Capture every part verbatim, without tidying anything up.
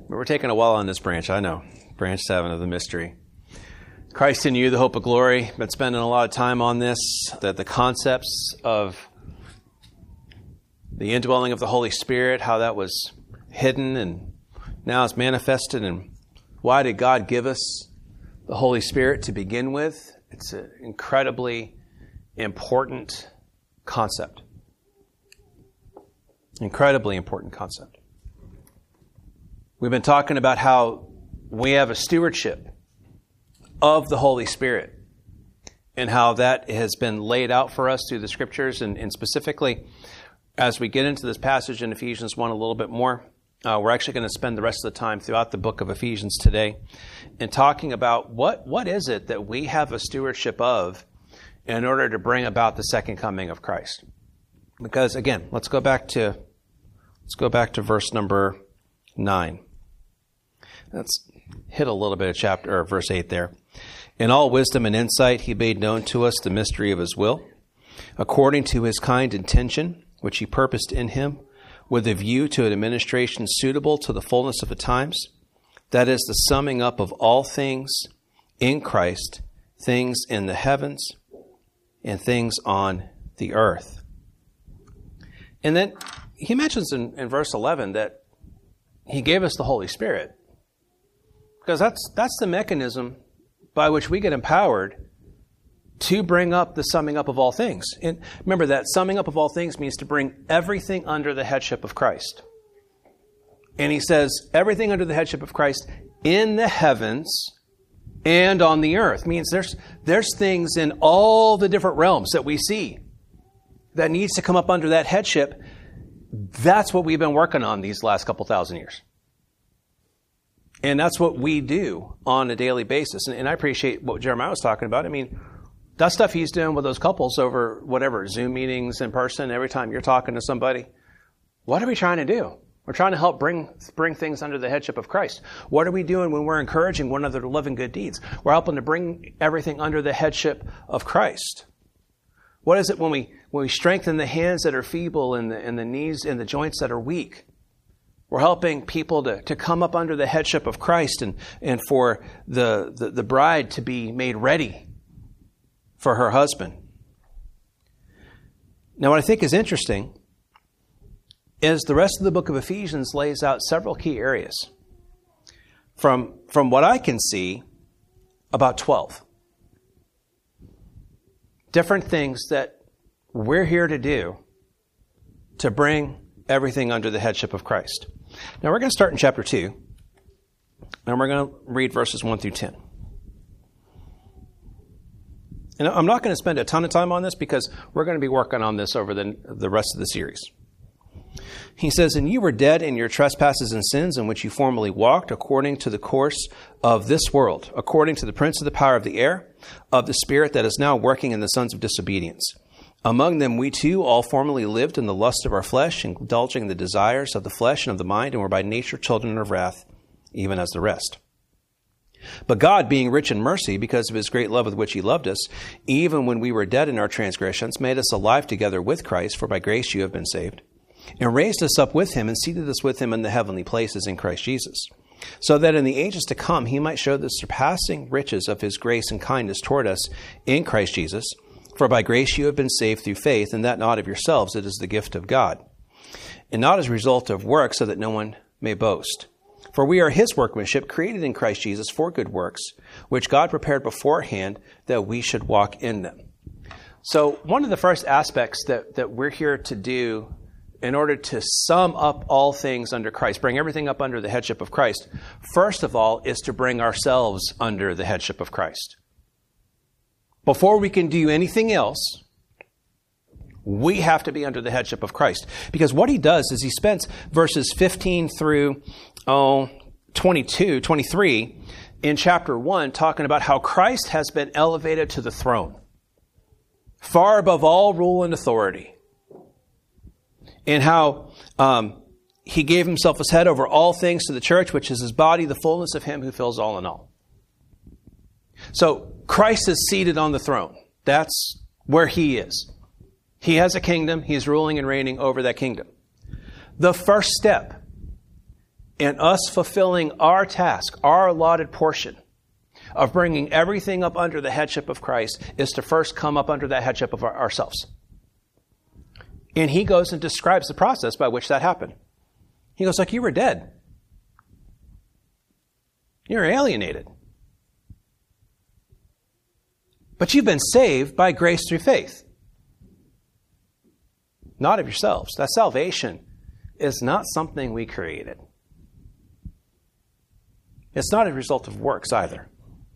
We're taking a while on this branch, I know. Branch seven of the mystery. Christ in you, the hope of glory. Been spending a lot of time on this, that the concepts of the indwelling of the Holy Spirit, how that was hidden and now it's manifested, and why did God give us the Holy Spirit to begin with? It's an incredibly important concept. Incredibly important concept. We've been talking about how we have a stewardship of the Holy Spirit and how that has been laid out for us through the Scriptures, and, and specifically as we get into this passage in Ephesians one a little bit more, uh, we're actually going to spend the rest of the time throughout the book of Ephesians today in talking about what, what is it that we have a stewardship of in order to bring about the second coming of Christ. Because again, let's go back to let's go back to verse number nine. Let's hit a little bit of chapter or verse eight there. In all wisdom and insight, he made known to us the mystery of his will, according to his kind intention, which he purposed in him, with a view to an administration suitable to the fullness of the times, that is, the summing up of all things in Christ, things in the heavens and things on the earth. And then he mentions in, in verse eleven that he gave us the Holy Spirit, because that's that's the mechanism by which we get empowered to bring up the summing up of all things. And remember that summing up of all things means to bring everything under the headship of Christ. And he says everything under the headship of Christ in the heavens and on the earth. Means there's there's things in all the different realms that we see that needs to come up under that headship. That's what we've been working on these last couple thousand years. And that's what we do on a daily basis. And, and I appreciate what Jeremiah was talking about. I mean, that stuff he's doing with those couples over whatever, Zoom meetings in person, every time you're talking to somebody. What are we trying to do? We're trying to help bring bring things under the headship of Christ. What are we doing when we're encouraging one another to live in good deeds? We're helping to bring everything under the headship of Christ. What is it when we when we strengthen the hands that are feeble and the, and the knees and the joints that are weak? We're helping people to, to come up under the headship of Christ and, and for the, the, the bride to be made ready for her husband. Now, what I think is interesting is the rest of the book of Ephesians lays out several key areas. From, from what I can see, about twelve. Different things that we're here to do to bring everything under the headship of Christ. Now we're going to start in chapter two, and we're going to read verses one through ten. And I'm not going to spend a ton of time on this because we're going to be working on this over the, the rest of the series. He says, "And you were dead in your trespasses and sins in which you formerly walked according to the course of this world, according to the prince of the power of the air, of the spirit that is now working in the sons of disobedience. Among them we too all formerly lived in the lust of our flesh, indulging in the desires of the flesh and of the mind, and were by nature children of wrath, even as the rest. But God, being rich in mercy, because of his great love with which he loved us, even when we were dead in our transgressions, made us alive together with Christ, for by grace you have been saved, and raised us up with him and seated us with him in the heavenly places in Christ Jesus, so that in the ages to come he might show the surpassing riches of his grace and kindness toward us in Christ Jesus. For by grace you have been saved through faith, and that not of yourselves, it is the gift of God, and not as a result of work, so that no one may boast. For we are his workmanship, created in Christ Jesus for good works, which God prepared beforehand that we should walk in them." So one of the first aspects that, that we're here to do in order to sum up all things under Christ, bring everything up under the headship of Christ, first of all, is to bring ourselves under the headship of Christ. Before we can do anything else, we have to be under the headship of Christ. Because what he does is he spends verses fifteen through oh, twenty-two, twenty-three in chapter one talking about how Christ has been elevated to the throne, far above all rule and authority. And how um, he gave himself as head over all things to the church, which is his body, the fullness of him who fills all in all. So Christ is seated on the throne. That's where he is. He has a kingdom. He is ruling and reigning over that kingdom. The first step in us fulfilling our task, our allotted portion of bringing everything up under the headship of Christ is to first come up under that headship of our, ourselves. And he goes and describes the process by which that happened. He goes like, you were dead. You're alienated. But you've been saved by grace through faith. Not of yourselves. That salvation is not something we created. It's not a result of works either.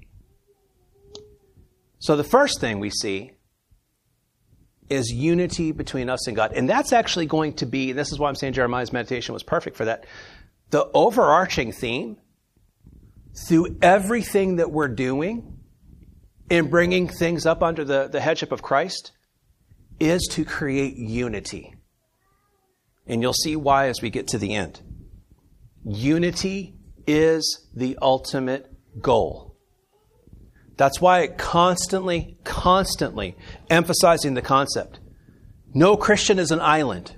So the first thing we see is unity between us and God. And that's actually going to be, and this is why I'm saying Jeremiah's meditation was perfect for that, the overarching theme through everything that we're doing in bringing things up under the, the headship of Christ is to create unity. And you'll see why as we get to the end. Unity is the ultimate goal. That's why it constantly, constantly emphasizing the concept. No Christian is an island.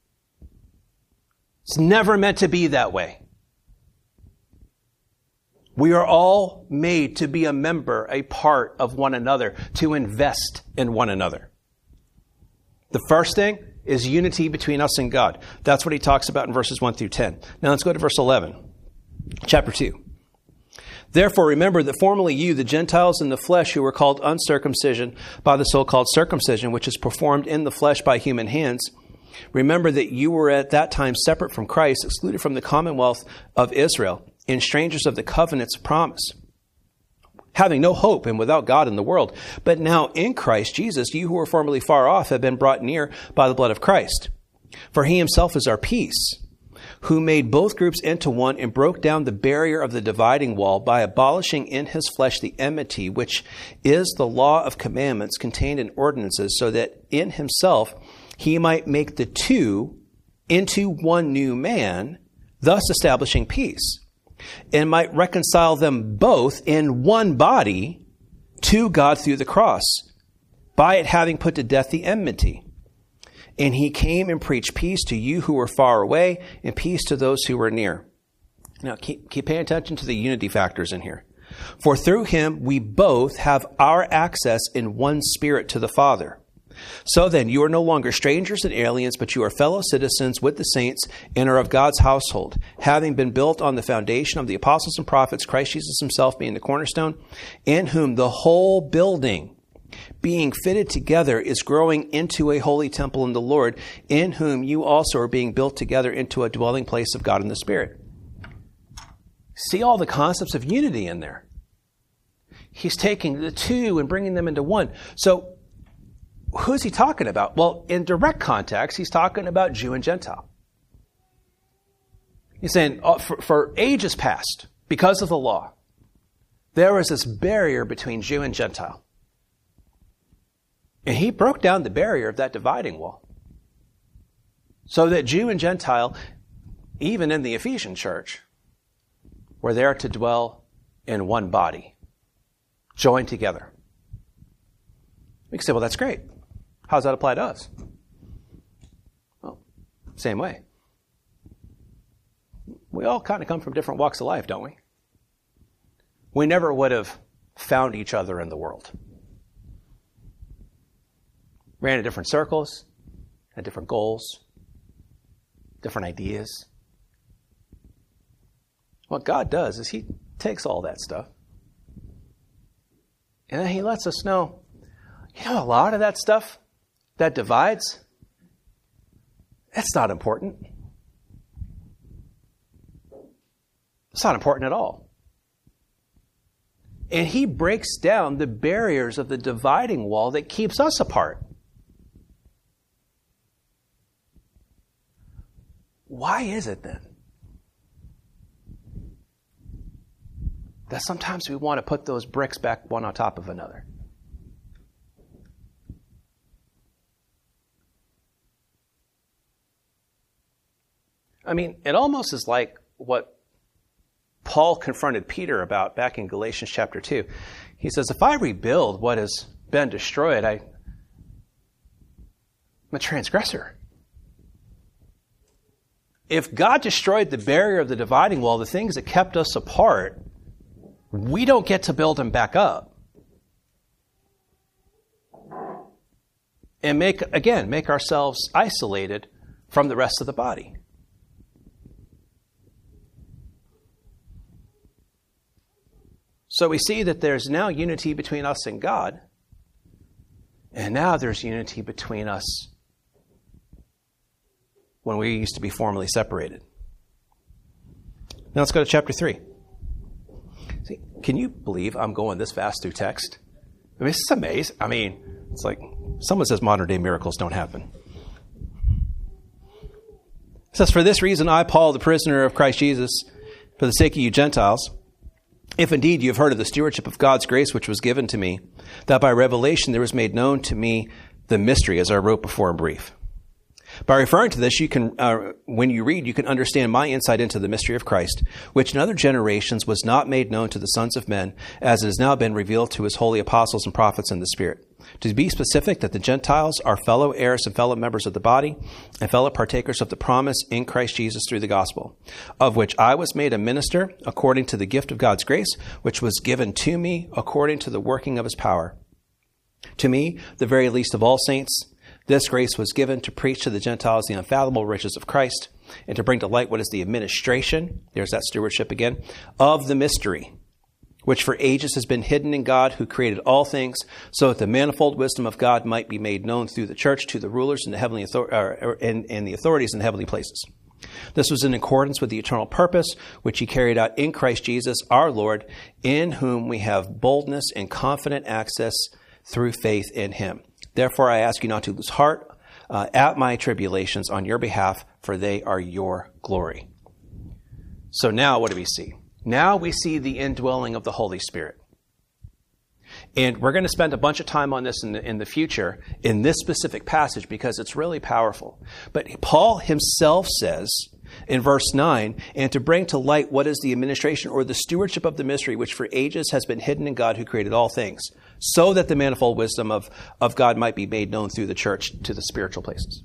It's never meant to be that way. We are all made to be a member, a part of one another, to invest in one another. The first thing is unity between us and God. That's what he talks about in verses one through ten. Now let's go to verse eleven, chapter two. Therefore, remember that formerly you, the Gentiles in the flesh, who were called uncircumcision by the so-called circumcision, which is performed in the flesh by human hands, remember that you were at that time separate from Christ, excluded from the commonwealth of Israel, and strangers of the covenants of promise, having no hope and without God in the world. But now in Christ Jesus, you who were formerly far off have been brought near by the blood of Christ. For he himself is our peace, who made both groups into one and broke down the barrier of the dividing wall by abolishing in his flesh the enmity, which is the law of commandments contained in ordinances, so that in himself he might make the two into one new man, thus establishing peace, and might reconcile them both in one body to God through the cross, by it having put to death the enmity. And he came and preached peace to you who were far away, and peace to those who were near. Now, keep, keep paying attention to the unity factors in here. For through him we both have our access in one spirit to the Father. So then, you are no longer strangers and aliens, but you are fellow citizens with the saints and are of God's household, having been built on the foundation of the apostles and prophets, Christ Jesus himself being the cornerstone, in whom the whole building, being fitted together, is growing into a holy temple in the Lord, in whom you also are being built together into a dwelling place of God in the Spirit. See all the concepts of unity in there. He's taking the two and bringing them into one. So, who's he talking about? Well, in direct context, he's talking about Jew and Gentile. He's saying, oh, for, for ages past, because of the law, there was this barrier between Jew and Gentile. And he broke down the barrier of that dividing wall, so that Jew and Gentile, even in the Ephesian church, were there to dwell in one body, joined together. We can say, well, that's great. How does that apply to us? Well, same way. We all kind of come from different walks of life, don't we? We never would have found each other in the world. Ran in different circles, had different goals, different ideas. What God does is he takes all that stuff, and then he lets us know, you know, a lot of that stuff that divides, that's not important. It's not important at all. And he breaks down the barriers of the dividing wall that keeps us apart. Why is it then that sometimes we want to put those bricks back one on top of another? I mean, it almost is like what Paul confronted Peter about back in Galatians chapter two. He says, if I rebuild what has been destroyed, I, I'm a transgressor. if God destroyed the barrier of the dividing wall, the things that kept us apart, we don't get to build them back up. And make, again, make ourselves isolated from the rest of the body. So we see that there's now unity between us and God. And now there's unity between us when we used to be formally separated. Now let's go to chapter three. See, can you believe I'm going this fast through text? I mean, this is amazing. I mean, it's like someone says modern day miracles don't happen. It says, "For this reason I, Paul, the prisoner of Christ Jesus, for the sake of you Gentiles, if indeed you have heard of the stewardship of God's grace which was given to me, that by revelation there was made known to me the mystery, as I wrote before in brief." By referring to this, you can, uh, when you read, you can understand my insight into the mystery of Christ, which in other generations was not made known to the sons of men, as it has now been revealed to his holy apostles and prophets in the Spirit. To be specific, that the Gentiles are fellow heirs and fellow members of the body, and fellow partakers of the promise in Christ Jesus through the gospel, of which I was made a minister according to the gift of God's grace, which was given to me according to the working of his power. To me, the very least of all saints, this grace was given to preach to the Gentiles the unfathomable riches of Christ, and to bring to light what is the administration, there's that stewardship again, of the mystery, which for ages has been hidden in God who created all things, so that the manifold wisdom of God might be made known through the church to the rulers and the heavenly author- uh, and, and the authorities in the heavenly places. This was in accordance with the eternal purpose, which he carried out in Christ Jesus our Lord, in whom we have boldness and confident access through faith in him. Therefore, I ask you not to lose heart uh, at my tribulations on your behalf, for they are your glory. So now what do we see? Now we see the indwelling of the Holy Spirit. And we're going to spend a bunch of time on this in the, in the future in this specific passage because it's really powerful. But Paul himself says in verse nine, "And to bring to light what is the administration or the stewardship of the mystery, which for ages has been hidden in God who created all things, so that the manifold wisdom of, of God might be made known through the church to the spiritual places."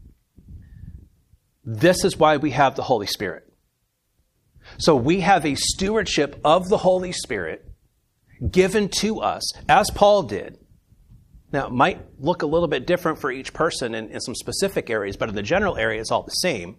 This is why we have the Holy Spirit. So we have a stewardship of the Holy Spirit given to us, as Paul did. Now, it might look a little bit different for each person in, in some specific areas, but in the general area, it's all the same.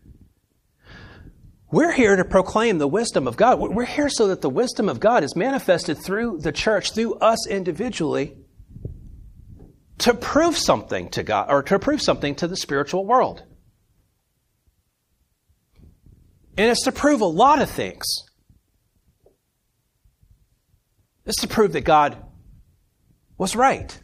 We're here to proclaim the wisdom of God. We're here so that the wisdom of God is manifested through the church, through us individually, to prove something to God, or to prove something to the spiritual world. And it's to prove a lot of things. It's to prove that God was right,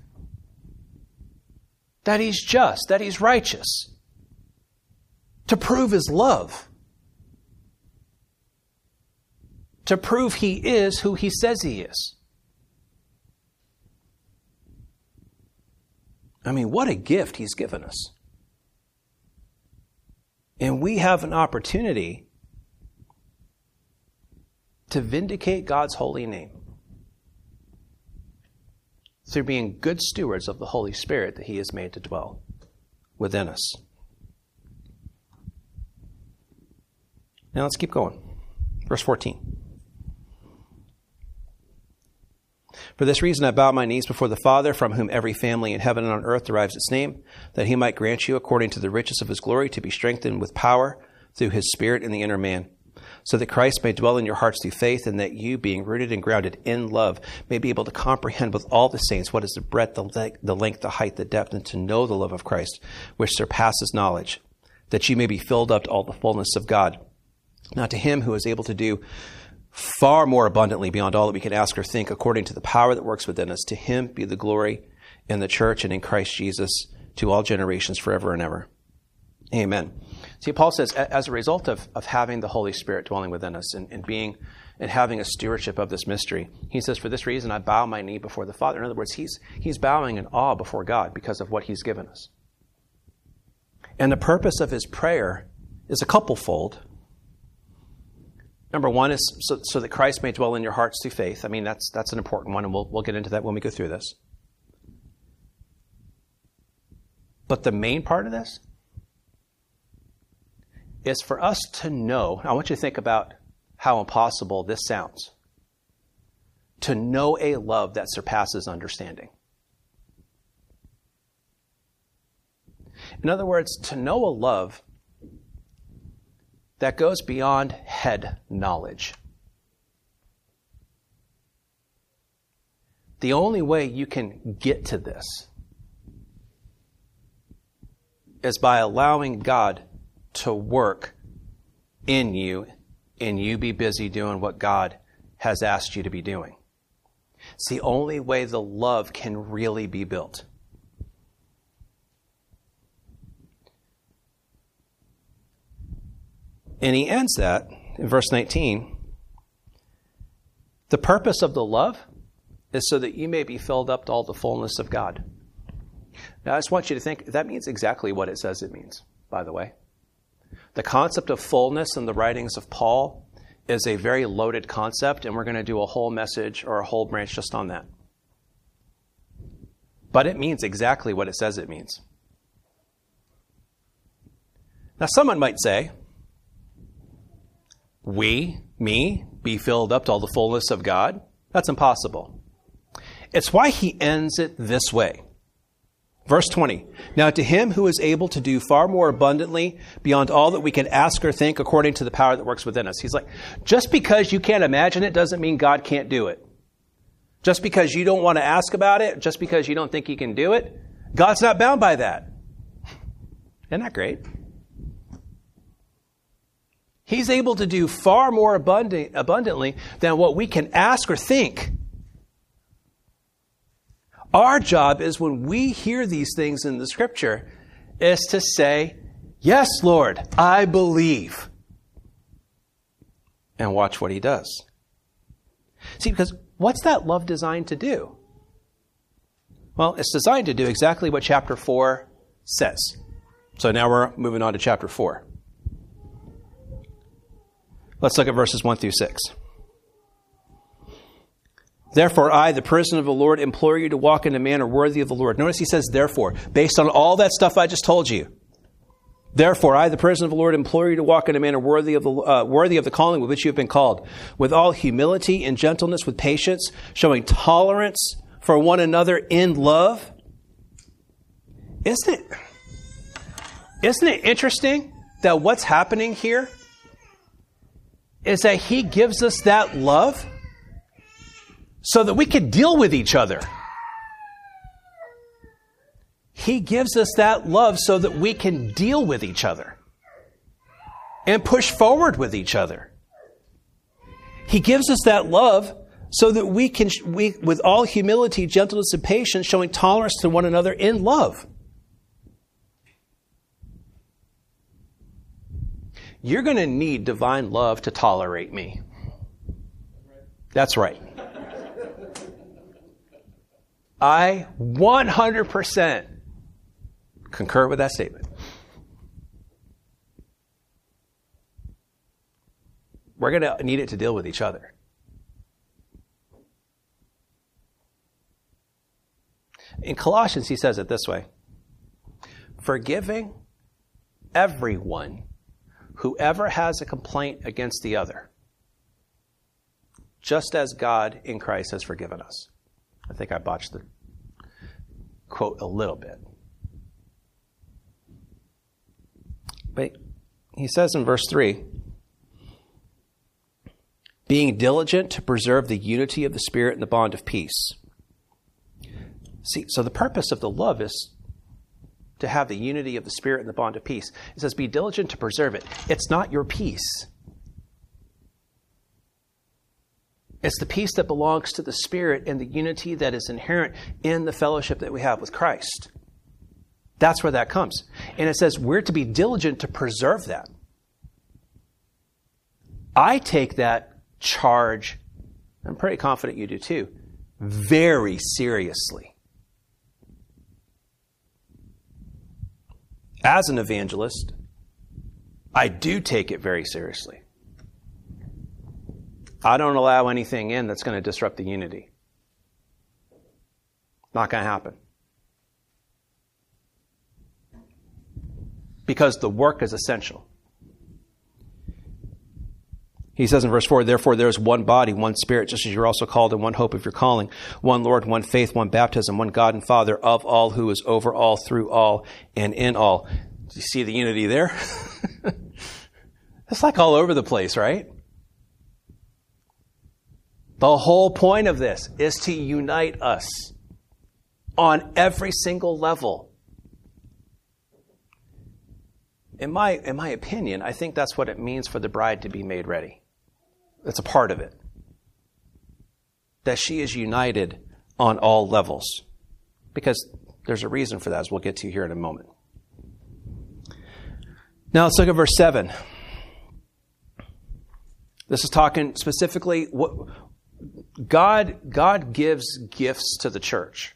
that he's just, that he's righteous, to prove his love, to prove he is who he says he is. I mean, what a gift he's given us. And we have an opportunity to vindicate God's holy name through being good stewards of the Holy Spirit that he has made to dwell within us. Now let's keep going. Verse fourteen. "For this reason I bow my knees before the Father, from whom every family in heaven and on earth derives its name, that he might grant you, according to the riches of his glory, to be strengthened with power through his Spirit in the inner man, so that Christ may dwell in your hearts through faith, and that you, being rooted and grounded in love, may be able to comprehend with all the saints what is the breadth, the length, the length, the height, the depth, and to know the love of Christ, which surpasses knowledge, that you may be filled up to all the fullness of God. Now to him who is able to do far more abundantly beyond all that we can ask or think, according to the power that works within us, to him be the glory in the church and in Christ Jesus to all generations forever and ever. Amen." See, Paul says, as a result of, of having the Holy Spirit dwelling within us and, and being and having a stewardship of this mystery, he says, "For this reason I bow my knee before the Father." In other words, he's he's bowing in awe before God because of what he's given us. And the purpose of his prayer is a couplefold. Number one is so, so that Christ may dwell in your hearts through faith. I mean, that's that's an important one, and we'll we'll get into that when we go through this. But the main part of this is for us to know. I want you to think about how impossible this sounds. To know a love that surpasses understanding. In other words, to know a love that goes beyond head knowledge. The only way you can get to this is by allowing God to work in you and you be busy doing what God has asked you to be doing. It's the only way the love can really be built. And he ends that in verse nineteen. The purpose of the love is so that you may be filled up to all the fullness of God. Now, I just want you to think, that means exactly what it says it means, by the way. The concept of fullness in the writings of Paul is a very loaded concept, and we're going to do a whole message or a whole branch just on that. But it means exactly what it says it means. Now, someone might say, we, me, be filled up to all the fullness of God? That's impossible. It's why he ends it this way. Verse twenty, now to him who is able to do far more abundantly beyond all that we can ask or think according to the power that works within us. He's like, just because you can't imagine it doesn't mean God can't do it. Just because you don't want to ask about it, just because you don't think he can do it, God's not bound by that. Isn't that great? He's able to do far more abundant, abundantly than what we can ask or think. Our job is when we hear these things in the Scripture is to say, yes, Lord, I believe. And watch what he does. See, because what's that love designed to do? Well, it's designed to do exactly what chapter four says. So now we're moving on to chapter four. Let's look at verses one through six. Therefore, I, the prisoner of the Lord, implore you to walk in a manner worthy of the Lord. Notice he says, therefore, based on all that stuff I just told you. Therefore, I, the prisoner of the Lord, implore you to walk in a manner worthy of the uh, worthy of the calling with which you have been called, with all humility and gentleness, with patience, showing tolerance for one another in love. Isn't it, isn't it interesting that what's happening here is that he gives us that love so that we can deal with each other. He gives us that love so that we can deal with each other and push forward with each other. He gives us that love so that we can, we, with all humility, gentleness, and patience, showing tolerance to one another in love. You're going to need divine love to tolerate me. That's right. I one hundred percent concur with that statement. We're going to need it to deal with each other. In Colossians, he says it this way. Forgiving everyone whoever has a complaint against the other, just as God in Christ has forgiven us. I think I botched the quote a little bit. But he says in verse three, being diligent to preserve the unity of the Spirit and the bond of peace. See, so the purpose of the love is to have the unity of the Spirit and the bond of peace. It says, be diligent to preserve it. It's not your peace. It's the peace that belongs to the Spirit and the unity that is inherent in the fellowship that we have with Christ. That's where that comes. And it says we're to be diligent to preserve that. I take that charge, I'm pretty confident you do too, very seriously. As an evangelist, I do take it very seriously. I don't allow anything in that's going to disrupt the unity. Not going to happen. Because the work is essential. He says in verse four, therefore there is one body, one Spirit, just as you're also called in one hope of your calling, one Lord, one faith, one baptism, one God and Father of all, who is over all, through all, and in all. Do you see the unity there? It's like all over the place, right? The whole point of this is to unite us on every single level. In my, in my opinion, I think that's what it means for the bride to be made ready. It's a part of it. That she is united on all levels. Because there's a reason for that, as we'll get to here in a moment. Now let's look at verse seven. This is talking specifically, what God, God gives gifts to the church.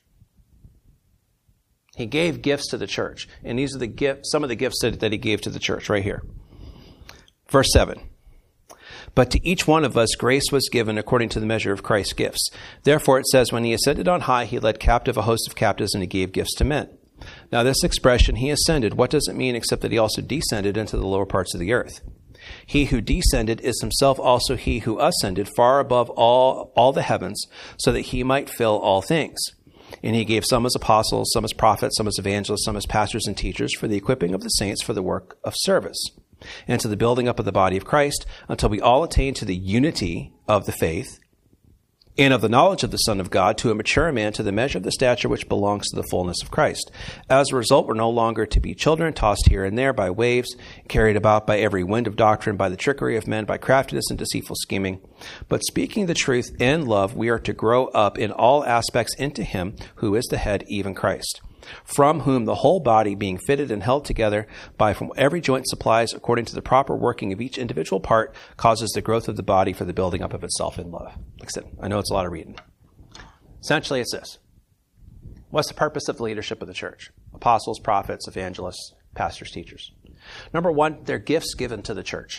He gave gifts to the church. And these are the gifts, some of the gifts that, that he gave to the church right here. Verse seven. But to each one of us grace was given according to the measure of Christ's gifts. Therefore it says, when he ascended on high, he led captive a host of captives and he gave gifts to men. Now this expression, he ascended, what does it mean except that he also descended into the lower parts of the earth? He who descended is himself also he who ascended far above all, all the heavens, so that he might fill all things. And he gave some as apostles, some as prophets, some as evangelists, some as pastors and teachers for the equipping of the saints for the work of service, and to the building up of the body of Christ, until we all attain to the unity of the faith and of the knowledge of the Son of God, to a mature man, to the measure of the stature which belongs to the fullness of Christ. As a result, we're no longer to be children, tossed here and there by waves, carried about by every wind of doctrine, by the trickery of men, by craftiness and deceitful scheming. But speaking the truth in love, we are to grow up in all aspects into him who is the head, even Christ, from whom the whole body, being fitted and held together by from every joint supplies according to the proper working of each individual part, causes the growth of the body for the building up of itself in love. Like I said, I know it's a lot of reading. Essentially, it's this. What's the purpose of the leadership of the church? Apostles, prophets, evangelists, pastors, teachers. Number one, they're gifts given to the church.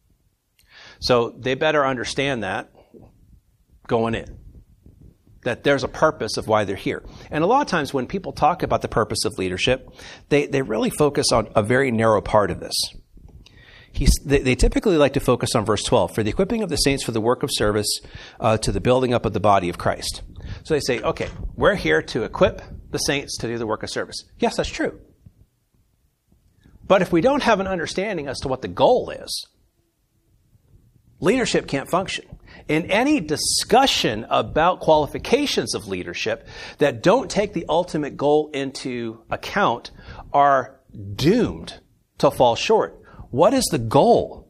So they better understand that going in. That there's a purpose of why they're here. And a lot of times when people talk about the purpose of leadership, they, they really focus on a very narrow part of this. He's, they, they typically like to focus on verse twelve, for the equipping of the saints for the work of service, uh, to the building up of the body of Christ. So they say, okay, we're here to equip the saints to do the work of service. Yes, that's true. But if we don't have an understanding as to what the goal is, leadership can't function. In any discussion about qualifications of leadership that don't take the ultimate goal into account are doomed to fall short. What is the goal?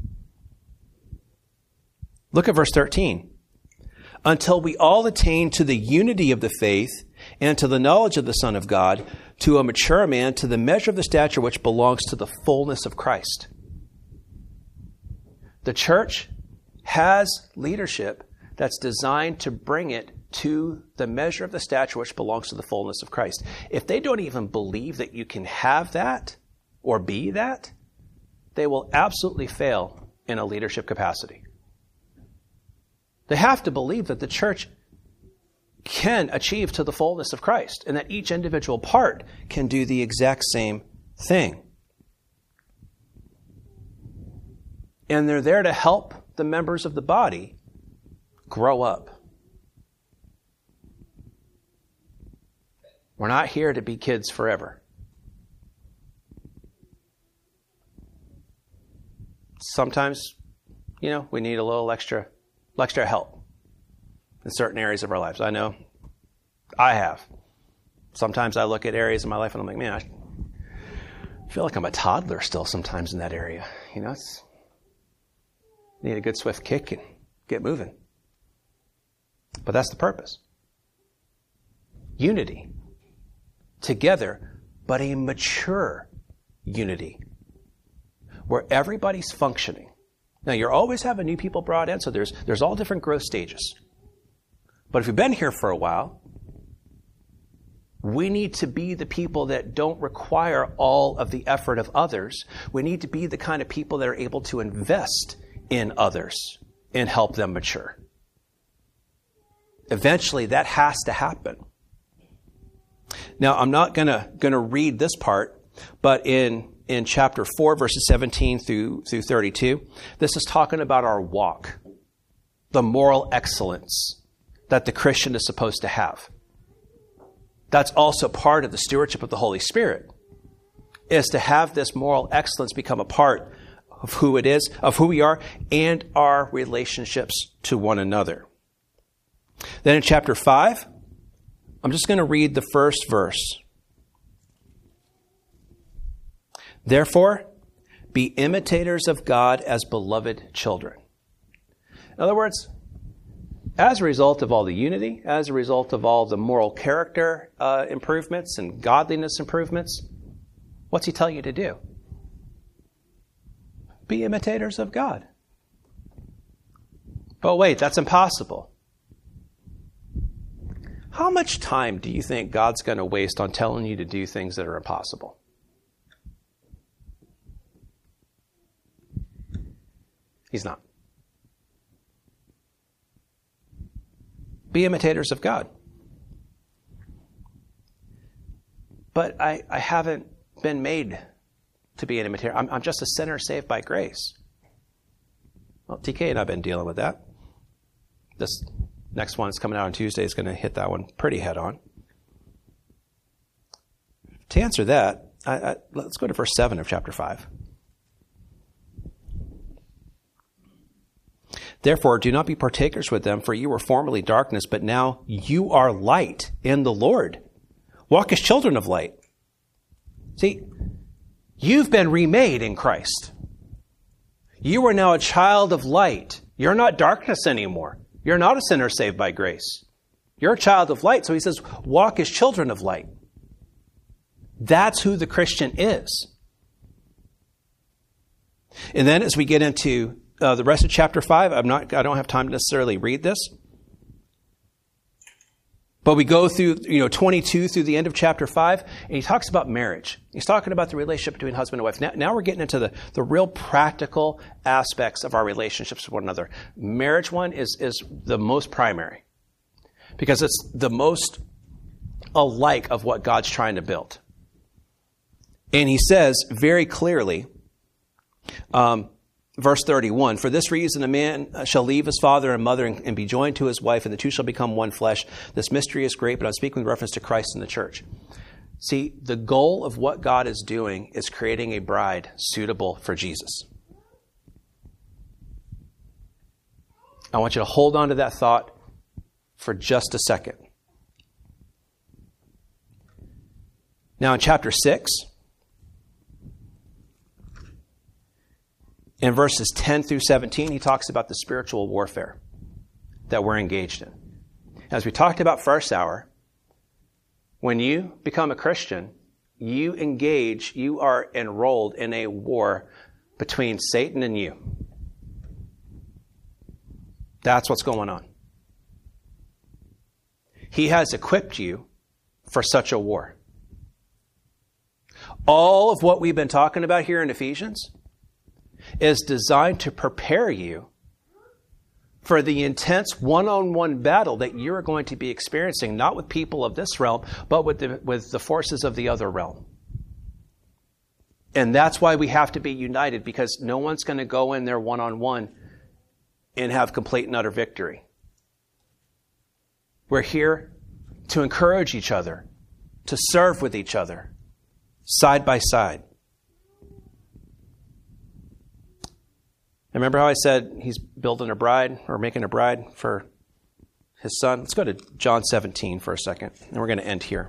Look at verse thirteen. Until we all attain to the unity of the faith and to the knowledge of the Son of God, to a mature man, to the measure of the stature which belongs to the fullness of Christ. The church has leadership that's designed to bring it to the measure of the stature which belongs to the fullness of Christ. If they don't even believe that you can have that or be that, they will absolutely fail in a leadership capacity. They have to believe that the church can achieve to the fullness of Christ and that each individual part can do the exact same thing. And they're there to help the members of the body grow up. We're not here to be kids forever. Sometimes, you know, we need a little extra, extra help in certain areas of our lives. I know I have. Sometimes I look at areas in my life and I'm like, man, I feel like I'm a toddler still sometimes in that area. You know, it's need a good swift kick and get moving. But that's the purpose. Unity. Together, but a mature unity. Where everybody's functioning. Now, you're always having new people brought in, so there's, there's all different growth stages. But if you've been here for a while, we need to be the people that don't require all of the effort of others. We need to be the kind of people that are able to invest in others and help them mature. Eventually, that has to happen. Now, I'm not gonna gonna read this part, but in in chapter four, verses seventeen through, through thirty-two. This is talking about our walk, the moral excellence that the Christian is supposed to have. That's also part of the stewardship of the Holy Spirit, is to have this moral excellence become a part of who it is, of who we are, and our relationships to one another. Then in chapter five, I'm just going to read the first verse. Therefore, be imitators of God as beloved children. In other words, as a result of all the unity, as a result of all the moral character uh, improvements and godliness improvements, what's he tell you to do? Be imitators of God. But wait, that's impossible. How much time do you think God's going to waste on telling you to do things that are impossible? He's not. Be imitators of God. But I, I haven't been made to be an imitator. I'm, I'm just a sinner saved by grace. Well, T K and I have been dealing with that. This next one is coming out on Tuesday is going to hit that one pretty head on. To answer that, I, I, let's go to verse seven of chapter five. Therefore, do not be partakers with them, for you were formerly darkness, but now you are light in the Lord. Walk as children of light. See, you've been remade in Christ. You are now a child of light. You're not darkness anymore. You're not a sinner saved by grace. You're a child of light. So he says, walk as children of light. That's who the Christian is. And then as we get into Uh, the rest of chapter five, I'm not, I don't have time to necessarily read this. But we go through, you know, twenty-two through the end of chapter five, and he talks about marriage. He's talking about the relationship between husband and wife. Now, now we're getting into the, the real practical aspects of our relationships with one another. Marriage one is, is the most primary, because it's the most alike of what God's trying to build. And he says very clearly, um, verse thirty-one, for this reason a man shall leave his father and mother and, and be joined to his wife, and the two shall become one flesh. This mystery is great, but I'm speaking with reference to Christ and the church. See, the goal of what God is doing is creating a bride suitable for Jesus. I want you to hold on to that thought for just a second. Now in chapter six, in verses ten through seventeen, he talks about the spiritual warfare that we're engaged in. As we talked about first hour, when you become a Christian, you engage, you are enrolled in a war between Satan and you. That's what's going on. He has equipped you for such a war. All of what we've been talking about here in Ephesians is designed to prepare you for the intense one-on-one battle that you're going to be experiencing, not with people of this realm, but with the, with the forces of the other realm. And that's why we have to be united, because no one's going to go in there one-on-one and have complete and utter victory. We're here to encourage each other, to serve with each other, side by side. Remember how I said he's building a bride or making a bride for his son? Let's go to John seventeen for a second, and we're going to end here.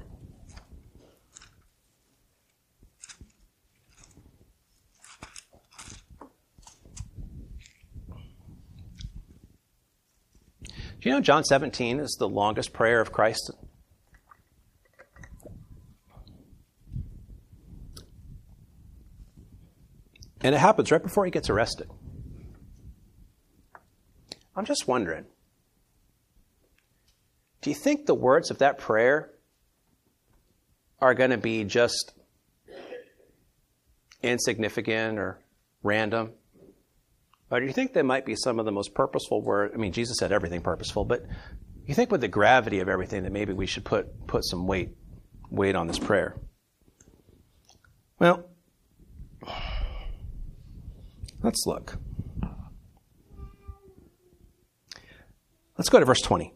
Do you know John seventeen is the longest prayer of Christ? And it happens right before he gets arrested. I'm just wondering, do you think the words of that prayer are going to be just insignificant or random? Or do you think they might be some of the most purposeful words? I mean, Jesus said everything purposeful, but you think with the gravity of everything that maybe we should put, put some weight, weight on this prayer? Well, Let's look. Let's go to verse twenty.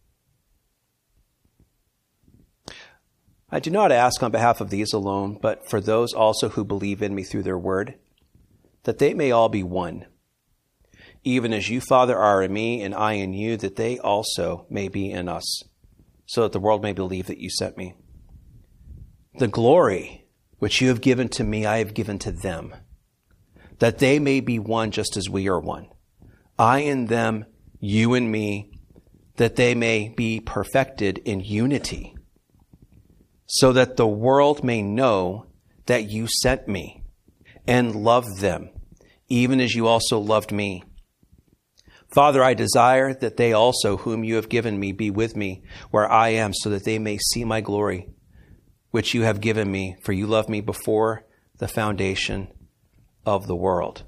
I do not ask on behalf of these alone, but for those also who believe in me through their word, that they may all be one, even as you, Father, are in me and I in you, that they also may be in us, so that the world may believe that you sent me. The glory which you have given to me, I have given to them, that they may be one just as we are one. I in them, you in me, that they may be perfected in unity, so that the world may know that you sent me and loved them, even as you also loved me. Father, I desire that they also, whom you have given me, be with me where I am, so that they may see my glory, which you have given me, for you loved me before the foundation of the world.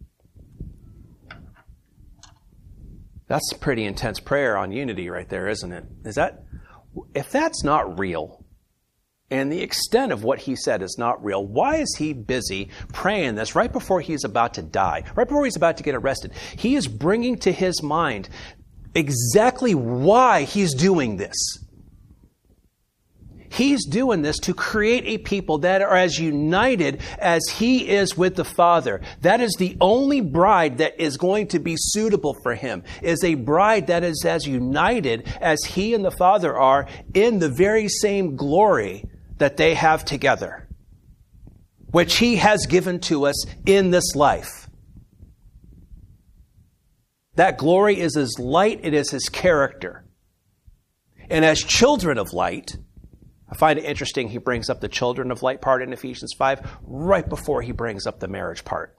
That's a pretty intense prayer on unity right there, isn't it? Is that, if that's not real, and the extent of what he said is not real, why is he busy praying this right before he's about to die, right before he's about to get arrested? He is bringing to his mind exactly why he's doing this. He's doing this to create a people that are as united as he is with the Father. That is the only bride that is going to be suitable for him, is a bride that is as united as he and the Father are in the very same glory that they have together, which he has given to us in this life. That glory is his light, it is his character. And as children of light, I find it interesting he brings up the children of light part in Ephesians five right before he brings up the marriage part.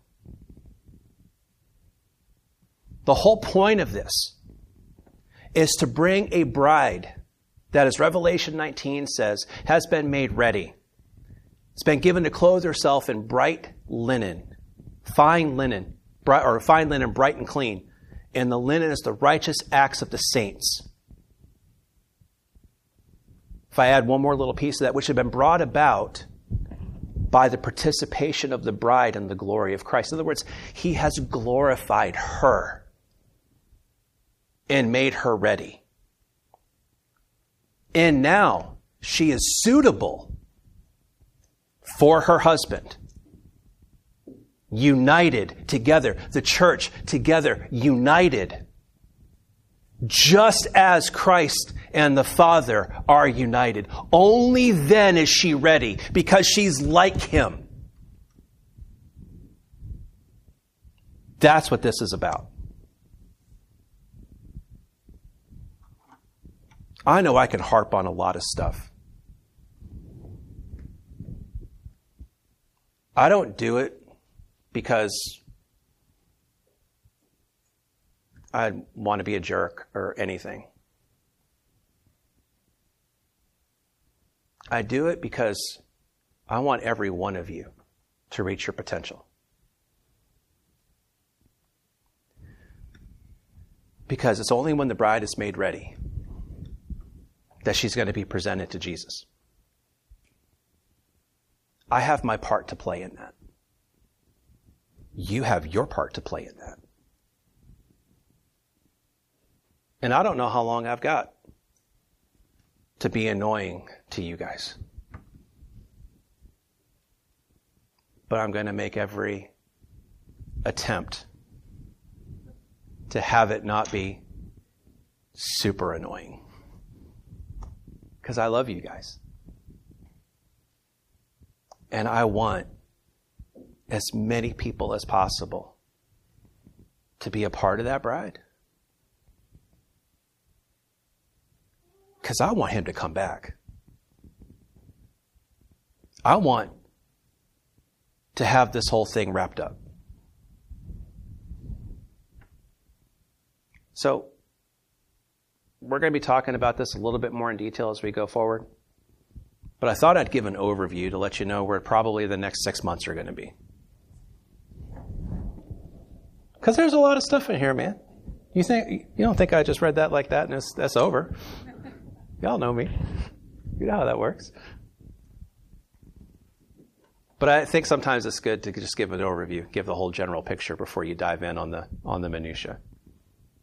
The whole point of this is to bring a bride that, as Revelation nineteen says, has been made ready. It's been given to clothe herself in bright linen, fine linen, bright, or fine linen, bright and clean. And the linen is the righteous acts of the saints. If I add one more little piece of that, which had been brought about by the participation of the bride in the glory of Christ. In other words, he has glorified her and made her ready. And now she is suitable for her husband. United together. The church together, united. Just as Christ and the Father are united. Only then is she ready, because she's like him. That's what this is about. I know I can harp on a lot of stuff. I don't do it because I want to be a jerk or anything. I do it because I want every one of you to reach your potential. Because it's only when the bride is made ready that she's going to be presented to Jesus. I have my part to play in that. You have your part to play in that. And I don't know how long I've got to be annoying to you guys. But I'm going to make every attempt to have it not be super annoying. Because I love you guys. And I want as many people as possible to be a part of that bride. Because I want him to come back. I want to have this whole thing wrapped up. So, we're going to be talking about this a little bit more in detail as we go forward. But I thought I'd give an overview to let you know where probably the next six months are going to be. Because there's a lot of stuff in here, man. You think you don't think I just read that like that and it's, that's over? Y'all know me. You know how that works. But I think sometimes it's good to just give an overview, give the whole general picture before you dive in on the on the minutia.